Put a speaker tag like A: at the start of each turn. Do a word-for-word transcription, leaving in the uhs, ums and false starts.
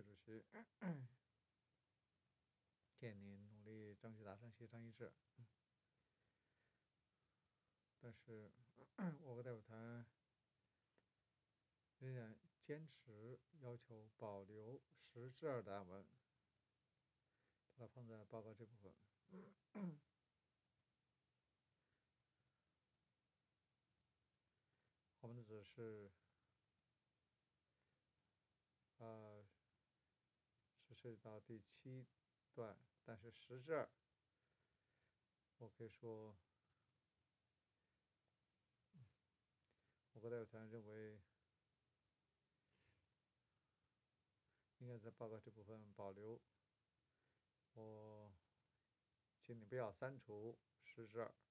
A: 主席，建议您努力争取达成协商一致。但是，我国代表团仍然坚持要求保留十之二的案文，把它放在报告这部分。我们的指示，呃，是涉及到第七段，但是十之二，我可以说，我国代表团认为，应该在报告这部分保留。我请你不要删除十之二。